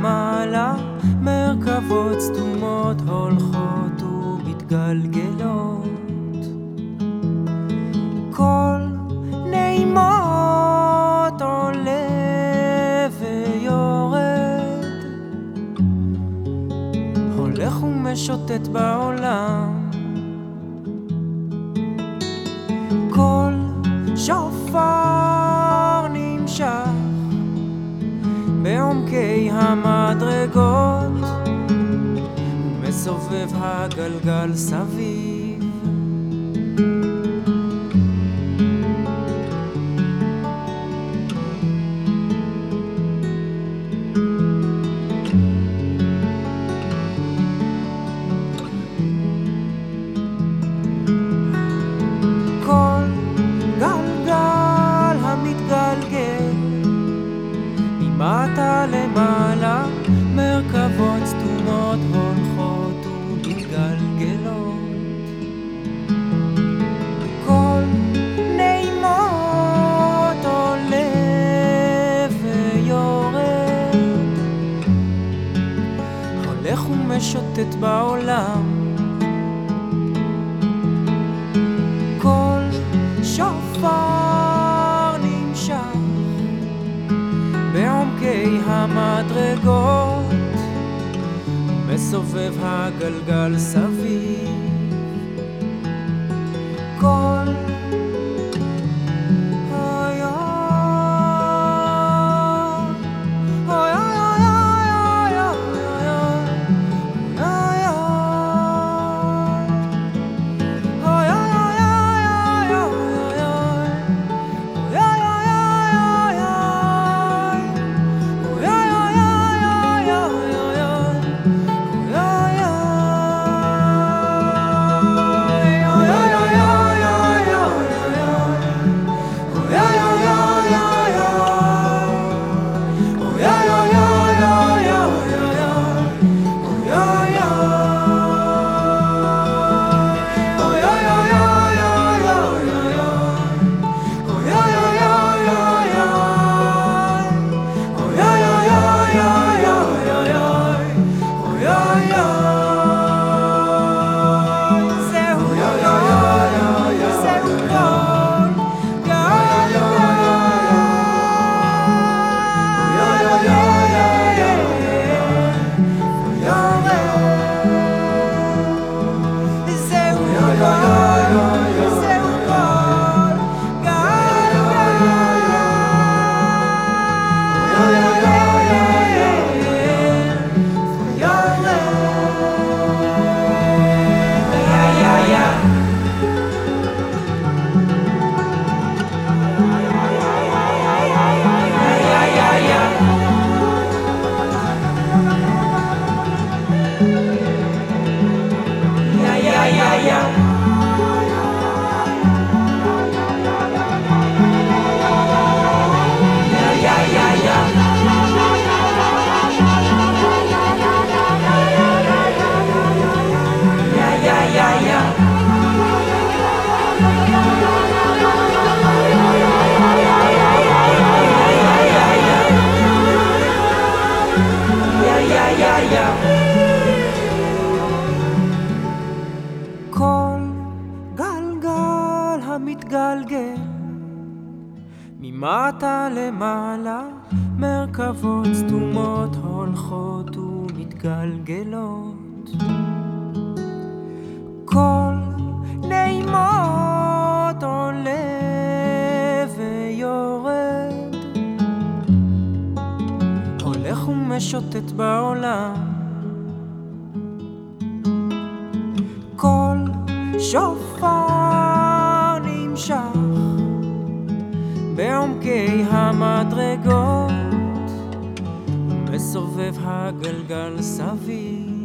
למעלה, מרכבות סתומות הולכות ומתגלגלות. כל נעימות עולה ויורד, הולך ומשוטט בעולם. כל שופר נמשך בעומקי המדרגות, ומסובב הגלגל סביב. כל גלגל המתגלגל ממטה למעלה, מרכבות סתומות הולכות ומתגלגלות. כל נעימות עולה ויורד, הולך ומשוטט בעולם. כל שופר נמשך בעומקי המדרגות, מסובב הגלגל סביב. כל כל גלגל המתגלגל ממטה למעלה, מרכבות סתומות הולכות ומתגלגלות. כל נעימות עולה ויורד, הולך ומשוטט בעולם. כל שופר נמשך בעומקי המדרגות, ומסובב הגלגל סביב.